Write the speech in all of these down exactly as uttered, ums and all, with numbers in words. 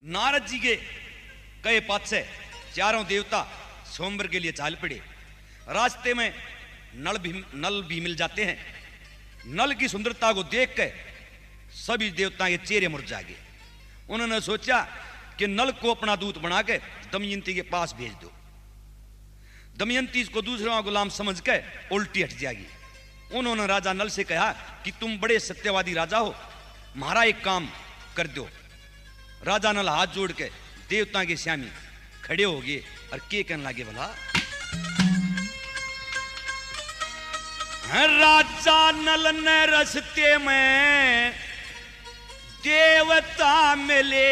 नारद जी के कहे पाछे चारों देवता स्वयंवर के लिए चाल पड़े। रास्ते में नल भी नल भी मिल जाते हैं। नल की सुंदरता को देख के सभी देवता के चेहरे मुरझा गए। उन्होंने सोचा कि नल को अपना दूत बना के दमयंती के पास भेज दो। दमयंती इसको दूसरा गुलाम समझ के उल्टी हट जाएगी। उन्होंने राजा नल से कहा कि तुम बड़े सत्यवादी राजा हो, हमारा एक काम कर दो। राजा नल हाथ जोड़ के देवता के स्यामी खड़े हो गए और के कहने लगे, भला राजा नल ने रस्ते में देवता मिले,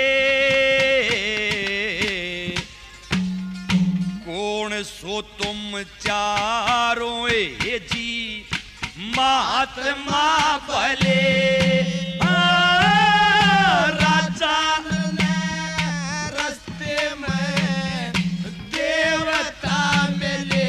कौन सो तुम चारों ए जी महात्मा भले। राजा ने रस्ते में देवता मिले,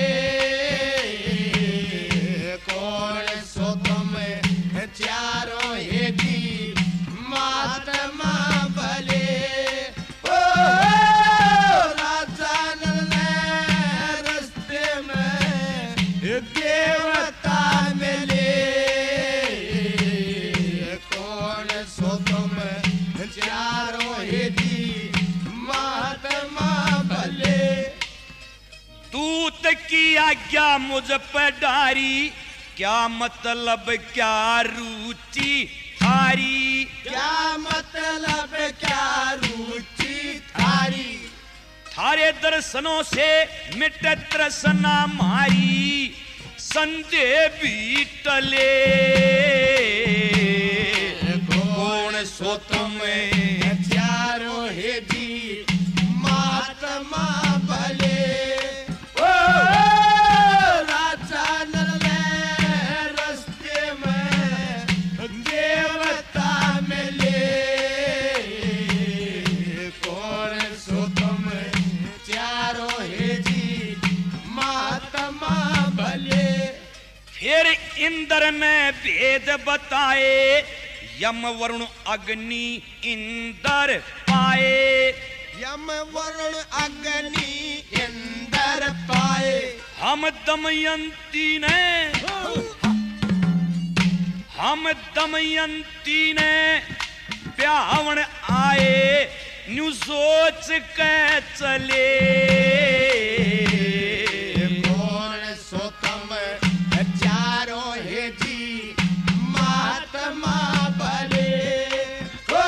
कौन सो तुम चारों हे जी महात्मा भले। ओ राजा ने रस्ते में देवता मिले, कौन सो तुम चारों हे जी महात्मा भले। दूत की आज्ञा मुझ पर डारी, क्या मतलब क्या रुचि थारी। क्या मतलब क्या रुचि थारी, थारे दर्शनों से मिट तृष्णा मारी, संदेह भी टले। कौन सो तुम चारों हे जी महात्मा भले। ओ राजा नल ने रस्ते में देवता मिले, कौन सो तुम चारों हे जी महात्मा भले। फिर इंद्र ने भेद बताए, यम वरुण अग्नि इंद्र पाए। यम वरुण अग्नि इंद्र पाए। हम दमयंती ने हम दमयंती ने ब्याहन आए, न्यू सोच के चले। कौन सो तुम चारों हे जी महात्मा भले। ओ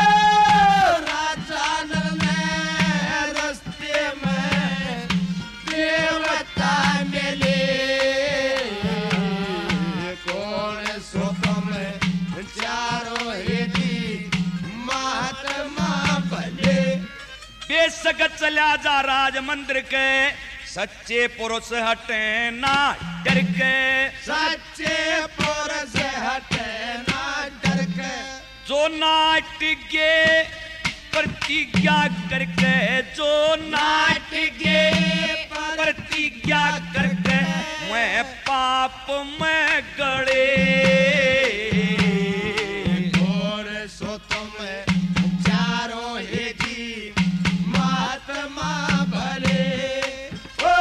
राजा नल ने रस्ते में देवता मिले, कौन सो तुम चारों हे जी महात्मा भले। बेशक चला जा राज मंदिर के, सच्चे पुरुष हटे ना डर के। सच्चे पुरुष हटे ना डर के। जो नाट गे प्रतिज्ञा करके, जो नाट गे प्रतिज्ञा करके, मैं पाप में गड़े। कौन सो तुम चारों हे जी महात्मा भले। ओ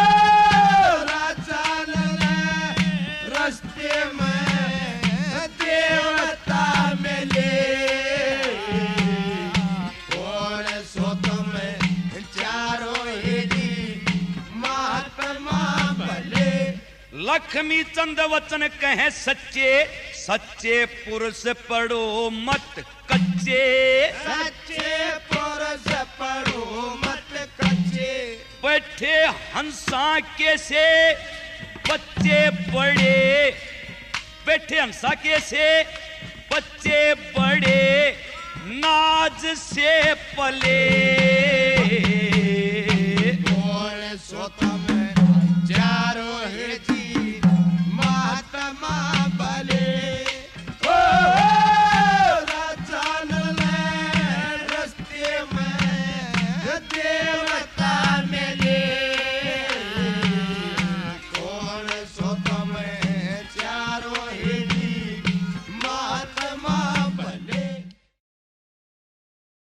राजा ने रस्ते में देवता मिले, कौन सो तुम चारों हे जी महात्मा भले। लक्ष्मी चंद वचन कहे सच्चे, सच्चे पुरुष पढ़ो मत कच्चे। सच्चे पुरुष पढ़ो मत कच्चे। बैठे हंसा के से बच्चे बड़े, बैठे हंसा के से बच्चे बड़े, नाज से पले।